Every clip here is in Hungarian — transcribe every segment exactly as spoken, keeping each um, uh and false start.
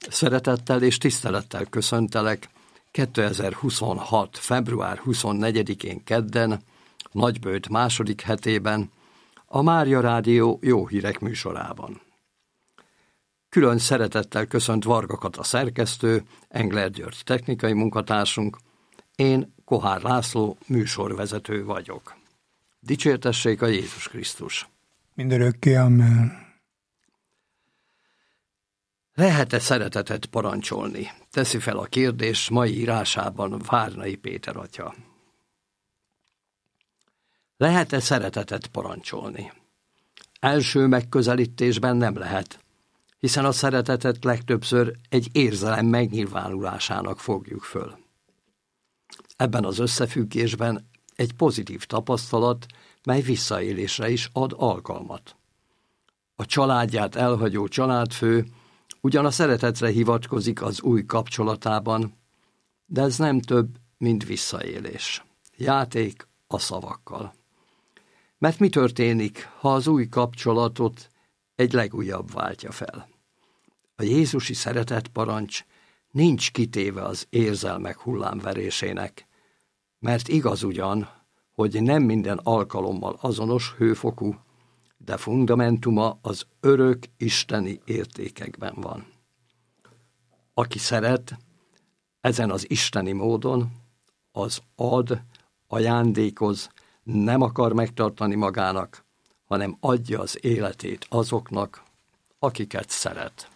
Szeretettel és tisztelettel köszöntelek kétezer-huszonhat. február huszonnegyedikén kedden, Nagyböjt második hetében, a Mária Rádió Jó Hírek műsorában. Külön szeretettel köszönt Varga Kata szerkesztő, Engler György technikai munkatársunk, én Kohár László műsorvezető vagyok. Dicsértessék a Jézus Krisztus! Mindörökké, amen. Lehet-e szeretetet parancsolni? Teszi fel a kérdés mai írásában Várnai Péter atya. Lehet-e szeretetet parancsolni? Első megközelítésben nem lehet, hiszen a szeretetet legtöbbször egy érzelem megnyilvánulásának fogjuk föl. Ebben az összefüggésben egy pozitív tapasztalat, mely visszaélésre is ad alkalmat. A családját elhagyó családfő ugyan a szeretetre hivatkozik az új kapcsolatában, de ez nem több, mint visszaélés. Játék a szavakkal. Mert mi történik, ha az új kapcsolatot egy legújabb váltja fel? A jézusi szeretetparancs nincs kitéve az érzelmek hullámverésének, mert igaz ugyan, hogy nem minden alkalommal azonos hőfokú, de fundamentuma az örök isteni értékekben van. Aki szeret, ezen az isteni módon, az ad, ajándékoz, nem akar megtartani magának, hanem adja az életét azoknak, akiket szeret.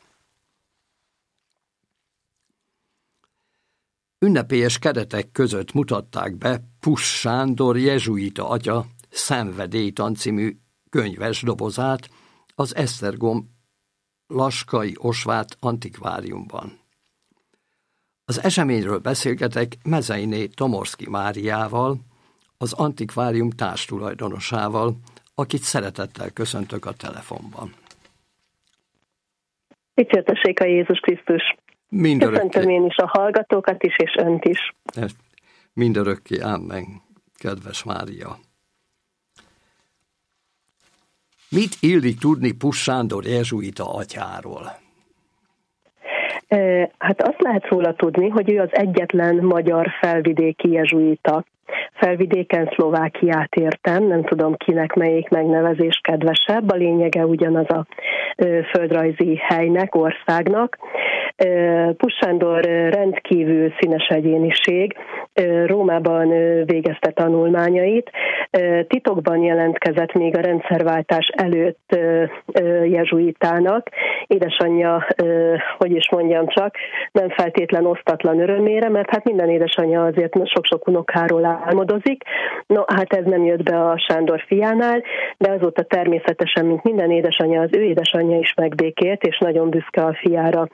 Ünnepélyes keretek között mutatták be Puss Sándor jezsuita atya Szenvedélytan című könyves dobozát az Esztergom Laskai Osvát Antikváriumban. Az eseményről beszélgetek Mezeiné Tomorszki Máriával, az antikvárium társtulajdonosával, akit szeretettel köszöntök a telefonban. Dicsértessék a Jézus Krisztus! Mindörökké. Köszöntöm én is a hallgatókat is, és önt is. Mindörökké, ámen, kedves Mária! Mit illik tudni Puss Sándor jezsuita atyáról? Hát azt lehet róla tudni, hogy ő az egyetlen magyar felvidéki jezsuita. Felvidéken Szlovákiát értem, nem tudom kinek melyik megnevezés kedvesebb, a lényege ugyanaz a földrajzi helynek, országnak. Puss Sándor rendkívül színes egyéniség, Rómában végezte tanulmányait, titokban jelentkezett még a rendszerváltás előtt jezsuitának, édesanyja, hogy is mondjam csak, nem feltétlen osztatlan örömére, mert hát minden édesanyja azért sok-sok unokáról álmodozik. No, hát ez nem jött be a Sándor fiánál, de azóta természetesen, mint minden édesanyja, az ő édesanyja is megbékélt, és nagyon büszke a fiára.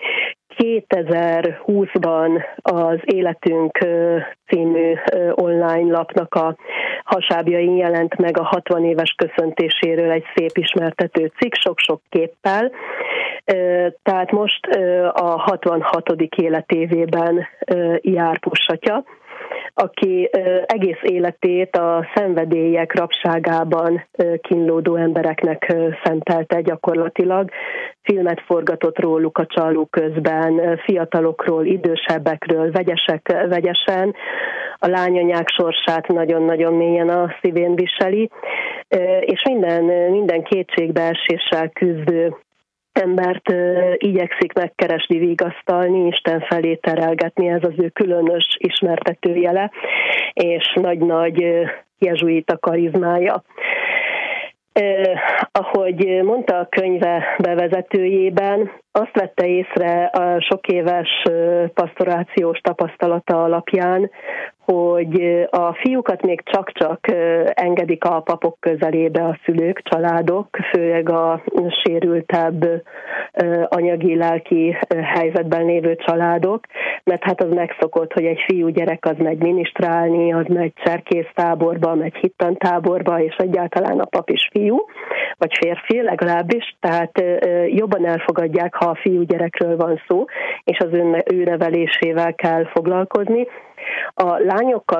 kétezer-húszban az Életünk című online lapnak a hasábjain jelent meg a hatvan éves köszöntéséről egy szép ismertető cikk, sok-sok képpel. Tehát most a hatvanhatodik életévében jár Puss atya, aki egész életét a szenvedélyek rabságában kínlódó embereknek szentelte gyakorlatilag. Filmet forgatott róluk a csaló közben, fiatalokról, idősebbekről, vegyesek, vegyesen. A lányanyák sorsát nagyon-nagyon mélyen a szívén viseli, és minden, minden kétségbeeséssel küzdő embert uh, igyekszik megkeresni, vigasztalni, Isten felé terelgetni, ez az ő különös ismertetőjele, és nagy-nagy uh, jezsuita karizmája. Uh, ahogy mondta a könyve bevezetőjében, azt vette észre a sok éves uh, pasztorációs tapasztalata alapján, hogy a fiúkat még csak-csak engedik a papok közelébe a szülők, családok, főleg a sérültebb anyagi-lelki helyzetben lévő családok, mert hát az megszokott, hogy egy fiúgyerek az megy ministrálni, az megy cserkésztáborba, megy hittantáborba, és egyáltalán a pap is fiú, vagy férfi legalábbis, tehát jobban elfogadják, ha a fiúgyerekről van szó, és az ő, ő nevelésével kell foglalkozni. A lányokkal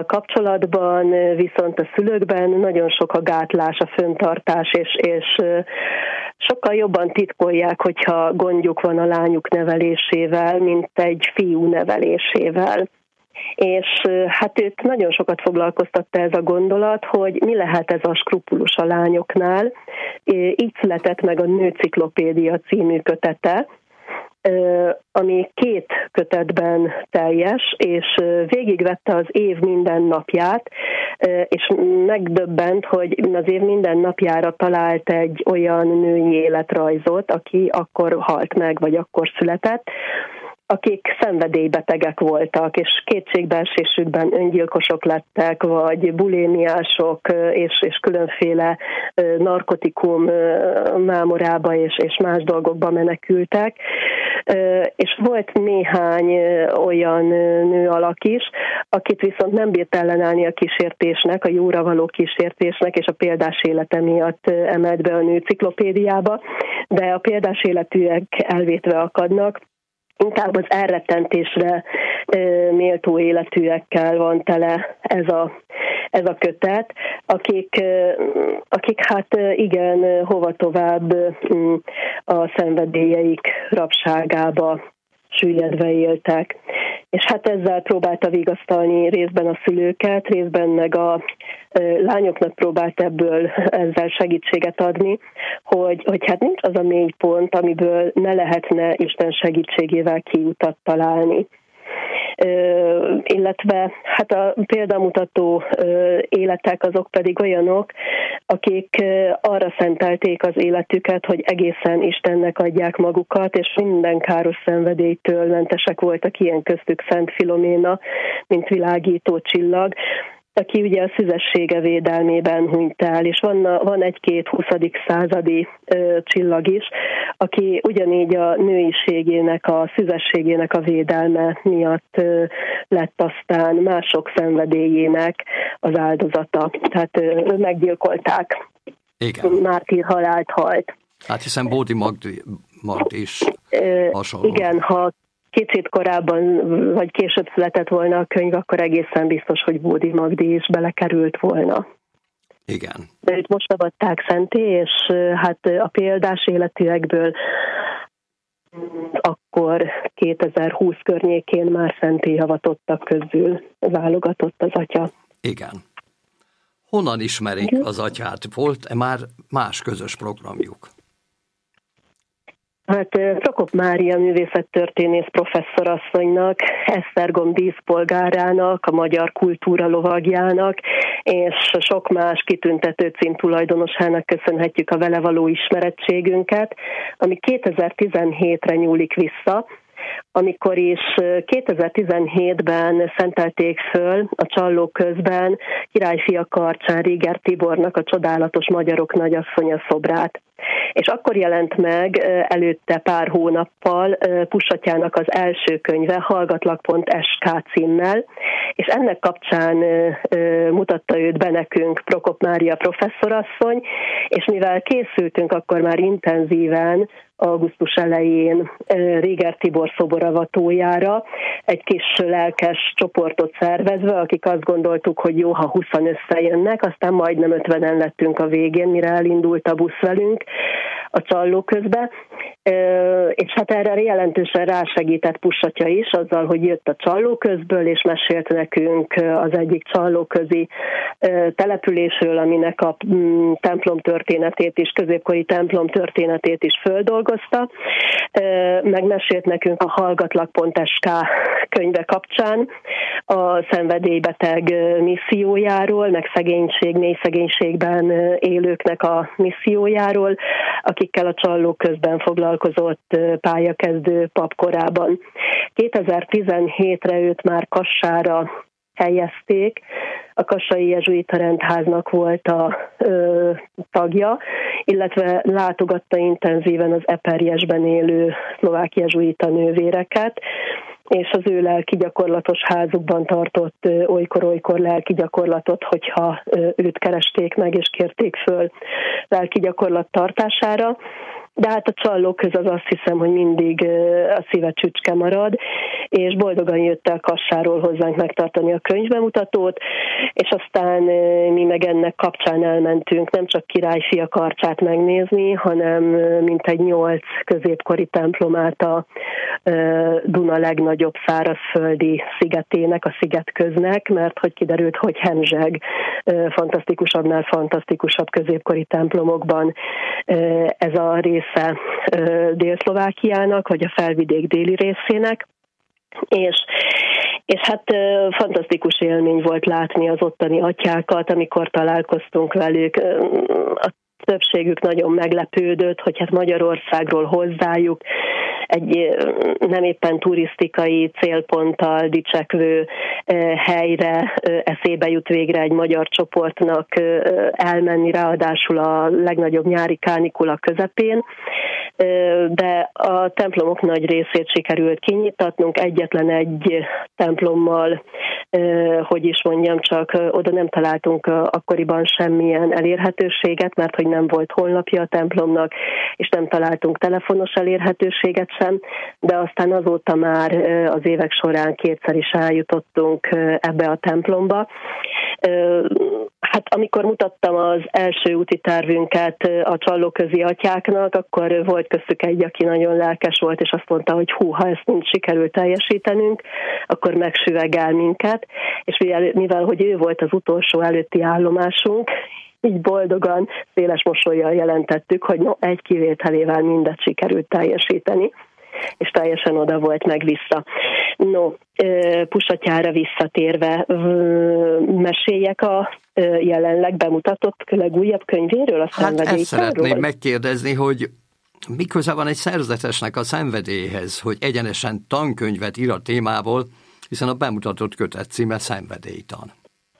kapcsolatban viszont a szülőkben nagyon sok a gátlás, a fenntartás, és, és sokkal jobban titkolják, hogyha gondjuk van a lányuk nevelésével, mint egy fiú nevelésével. És hát őt nagyon sokat foglalkoztatta ez a gondolat, hogy mi lehet ez a skrupulus a lányoknál. Így született meg a Nőciklopédia című kötete, ami két kötetben teljes, és végigvette az év minden napját, és megdöbbent, hogy az év minden napjára talált egy olyan női életrajzot, aki akkor halt meg, vagy akkor született, akik szenvedélybetegek voltak, és kétségbeesésükben öngyilkosok lettek, vagy bulémiások, és, és különféle narkotikum mámorába és, és más dolgokba menekültek. És volt néhány olyan nő alak is, akit viszont nem bírt ellenállni a kísértésnek, a jóra való kísértésnek, és a példás élete miatt emelt be a Nőciklopédiába, de a példás életűek elvétve akadnak. Inkább az elrettentésre méltó életűekkel van tele ez a, ez a kötet, akik, akik hát igen, hova tovább a szenvedélyeik rabságába süllyedve éltek. És hát ezzel próbálta vigasztalni részben a szülőket, részben meg a lányoknak próbált ebből ezzel segítséget adni, hogy, hogy hát nincs az a mély pont, amiből ne lehetne Isten segítségével kiutat találni. Ö, illetve hát a példamutató ö, életek azok pedig olyanok, akik ö, arra szentelték az életüket, hogy egészen Istennek adják magukat, és minden káros szenvedélytől mentesek voltak, ilyen köztük Szent Filoména, mint világító csillag, aki ugye a szüzessége védelmében hunyt el, és van, van egy-két huszadik századi ö, csillag is, aki ugyanígy a nőiségének, a szüzességének a védelme miatt ö, lett aztán mások szenvedélyének az áldozata. Tehát ö, meggyilkolták. Igen. Mártír halált halt. Hát hiszen Bódi Magdi, Magdi is hasonló. Igen, ha kicsit korábban vagy később született volna a könyv, akkor egészen biztos, hogy Bódi Magdi is belekerült volna. Igen. De őt most avatták szenté, és hát a példás életűekből akkor kétezer-húsz környékén már szenté avatottak közül válogatott az atya. Igen. Honnan ismerik Igen. az atyát? Volt-e már más közös programjuk? Hát Prokop Mária művészettörténész professzorasszonynak, Esztergom díszpolgárának, a magyar kultúra lovagjának, és sok más kitüntető cím tulajdonosának köszönhetjük a vele való ismerettségünket, ami kétezer-tizenhétre nyúlik vissza, amikor is kétezer-tizenhétben szentelték föl a Csallóközben királyfia Karcsán Réger Tibornak a Csodálatos magyarok nagyasszonya szobrát. És akkor jelent meg előtte pár hónappal Pusatyának az első könyve, hallgatlak pont es ká címmel, és ennek kapcsán mutatta őt be nekünk Prokop Mária professzorasszony, és mivel készültünk akkor már intenzíven augusztus elején Réger Tibor szoboravatójára, egy kis lelkes csoportot szervezve, akik azt gondoltuk, hogy jó, ha húszan összejönnek, aztán majdnem ötvenen lettünk a végén, mire elindult a busz velünk a Csallóközbe, és hát erre jelentősen rásegített Pussatya is, azzal, hogy jött a Csallóközből, és mesélt nekünk az egyik csallóközi településről, aminek a templom történetét is, középkori templom történetét is földolgozta, megmesélt nekünk a hallgatlak pont es ká könyve kapcsán a szenvedélybeteg missziójáról, meg szegénység, mély szegénységben élőknek a missziójáról, akikkel a Csallóközben foglalkozott pályakezdő pap korában. kétezer-tizenhétre őt már Kassára helyezték, a Kassai Jezsuita Rendháznak volt a ö, tagja, illetve látogatta intenzíven az Eperjesben élő szlovák jezsuita nővéreket, és az ő lelki gyakorlatos házukban tartott olykor-olykor lelki gyakorlatot, hogyha őt keresték meg és kérték föl lelki gyakorlat tartására. De hát a Csallóköz az azt hiszem, hogy mindig a szíve csücske marad, és boldogan jött el Kassáról hozzánk megtartani a könyvbemutatót, és aztán mi meg ennek kapcsán elmentünk nem csak Királyfia Karcsát megnézni, hanem mintegy nyolc középkori templomát a Duna legnagyobb szárazföldi szigetének, a szigetköznek, mert hogy kiderült, hogy hemzseg fantasztikusabbnál fantasztikusabb középkori templomokban ez a része Dél-Szlovákiának, vagy a felvidék déli részének, és És hát fantasztikus élmény volt látni az ottani atyákat, amikor találkoztunk velük. A többségük nagyon meglepődött, hogy hát Magyarországról hozzájuk egy nem éppen turisztikai célponttal dicsekvő helyre eszébe jut végre egy magyar csoportnak elmenni, ráadásul a legnagyobb nyári kánikula közepén, de a templomok nagy részét sikerült kinyitatnunk, egyetlen egy templommal, hogy is mondjam, csak oda nem találtunk akkoriban semmilyen elérhetőséget, mert hogy nem volt honlapja a templomnak, és nem találtunk telefonos elérhetőséget sem, de aztán azóta már az évek során kétszer is eljutottunk ebbe a templomba. Hát amikor mutattam az első úti tervünket a csallóközi atyáknak, akkor volt köztük egy, aki nagyon lelkes volt, és azt mondta, hogy hú, ha ezt mind sikerült teljesítenünk, akkor megsüvegel minket, és mivel, mivel hogy ő volt az utolsó előtti állomásunk, így boldogan, széles mosollyal jelentettük, hogy no, egy kivételével mindet sikerült teljesíteni, és teljesen oda volt meg vissza. No, Pusatyára visszatérve, meséljek a jelenleg bemutatott legújabb könyvéről, a Hát ezt szeretném káról? megkérdezni, hogy mi köze van egy szerzetesnek a szenvedélyhez, hogy egyenesen tankönyvet ír a témából, hiszen a bemutatott kötet címe Szenvedélytan.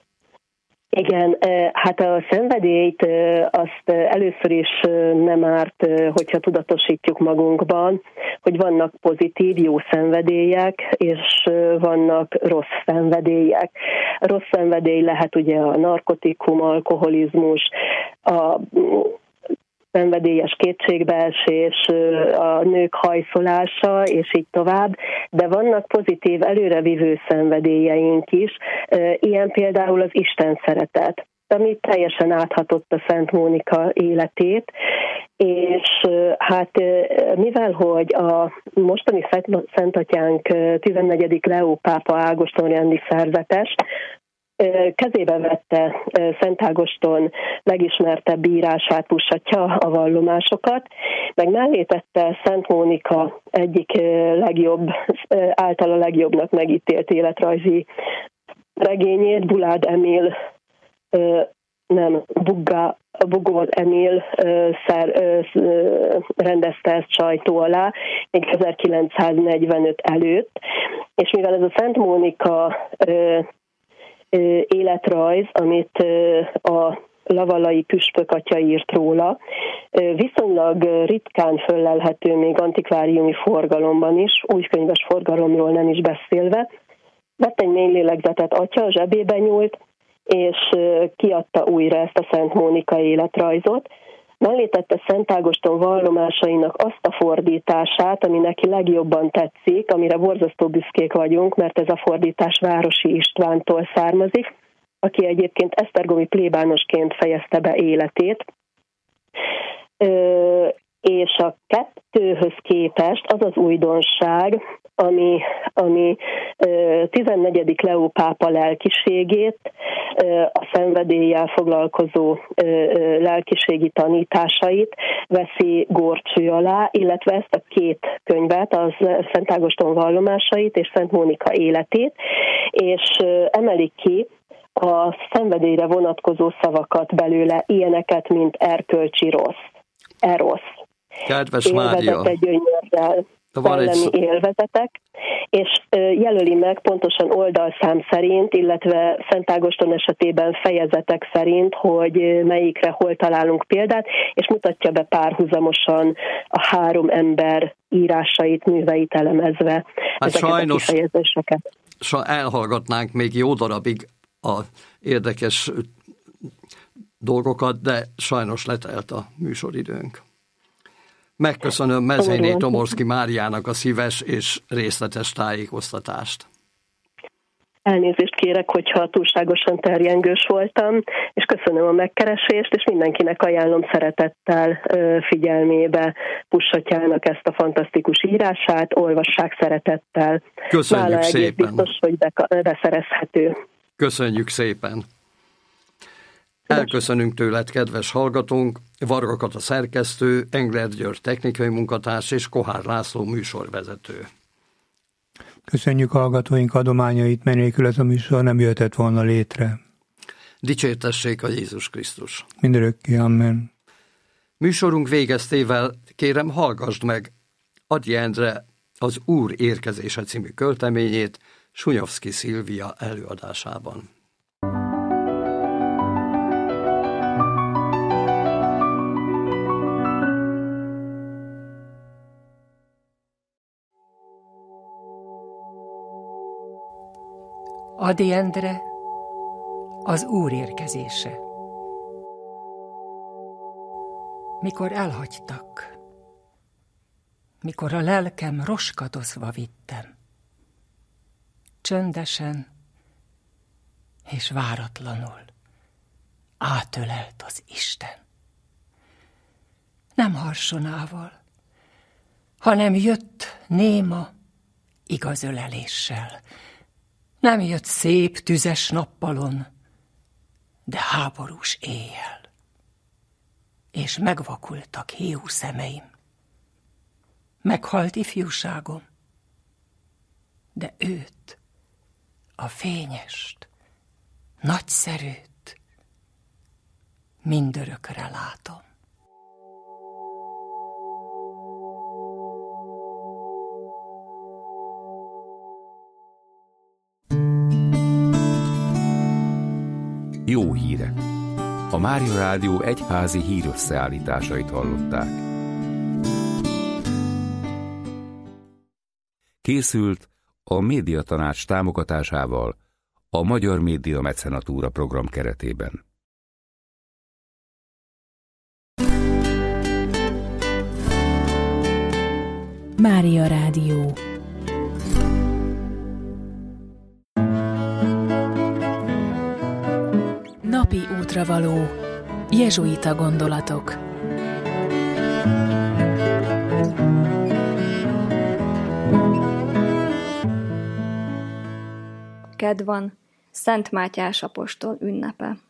Igen, hát a szenvedélyt azt először is nem árt, hogyha tudatosítjuk magunkban, hogy vannak pozitív, jó szenvedélyek, és vannak rossz szenvedélyek. A rossz szenvedély lehet ugye a narkotikum, alkoholizmus, a szenvedélyes kétségbeesés, a nők hajszolása, és így tovább, de vannak pozitív, előrevívő szenvedélyeink is, ilyen például az Isten szeretet, ami teljesen áthatott a Szent Mónika életét, és hát mivel, hogy a mostani Szentatyánk tizennegyedik Leó pápa ágostonrendi szerzetes, kezébe vette Szent Ágoston legismertebb írását, Pusatya, a vallomásokat, meg mellé tette Szent Mónika egyik legjobb, általa legjobbnak megítélt életrajzi regényét, Bulád Emil, nem, Bugga, Bugol Emil szer, rendezte ezt sajtó alá, még ezerkilencszáznegyvenöt előtt, és mivel ez a Szent Mónika életrajz, amit a lavalai püspök atya írt róla, viszonylag ritkán föllelhető még antikváriumi forgalomban is, újkönyves forgalomról nem is beszélve. Vett egy mély lélegzetet atya, a zsebébe nyúlt, és kiadta újra ezt a Szent Mónika életrajzot. Mellé tette Szent Ágoston vallomásainak azt a fordítását, ami neki legjobban tetszik, amire borzasztó büszkék vagyunk, mert ez a fordítás Városi Istvántól származik, aki egyébként esztergomi plébánosként fejezte be életét. Ö, és a kettőhöz képest az az újdonság, ami, ami tizennegyedik Leó pápa lelkiségét, a szenvedéllyel foglalkozó lelkiségi tanításait veszi górcső alá, illetve ezt a két könyvet, az Szent Ágoston vallomásait és Szent Mónika életét, és emelik ki a szenvedélyre vonatkozó szavakat belőle, ilyeneket, mint erkölcsi rossz, erosz, kedves Mária, gyönyörrel, szellemi élvezetek, és jelöli meg pontosan oldalszám szerint, illetve Szent Ágoston esetében fejezetek szerint, hogy melyikre hol találunk példát, és mutatja be párhuzamosan a három ember írásait, műveit elemezve. Hát sajnos elhallgatnánk még jó darabig a érdekes dolgokat, de sajnos letelt a műsoridőnk. Megköszönöm Mezeiné Tomorszki Máriának a szíves és részletes tájékoztatást. Elnézést kérek, hogyha túlságosan terjengős voltam, és köszönöm a megkeresést, és mindenkinek ajánlom szeretettel figyelmébe Pussattyának ezt a fantasztikus írását, olvassák szeretettel. Köszönjük Nála szépen. Egész biztos, hogy beszerezhető. Köszönjük szépen. Elköszönünk tőled, kedves hallgatónk, Varga Kata szerkesztő, Engler György technikai munkatárs és Kohár László műsorvezető. Köszönjük hallgatóink adományait, mert nélkül ez a műsor nem jöhetett volna létre. Dicsértessék a Jézus Krisztus. Mindörökké, amen. Műsorunk végeztével kérem hallgassd meg Ady Endre az Úr érkezése című költeményét Sunyovszky Szilvia előadásában. Ady Endre, az Úr érkezése. Mikor elhagytak, mikor a lelkem roskadozva vittem, csöndesen és váratlanul átölelt az Isten. Nem harsonával, hanem jött néma igazöleléssel. Nem jött szép, tüzes nappalon, de háborús éjjel. És megvakultak héjú szemeim. Meghalt ifjúságom, de őt, a fényest, nagyszerűt mindörökre látom. Jó hírek! A Mária Rádió egyházi hírösszeállításait hallották. Készült a Médiatanács támogatásával a Magyar Média Mecenatúra program keretében. Mária Rádió. Napi útravaló. Jezsuita gondolatok. Kedd van, Szent Mátyás apostol ünnepe.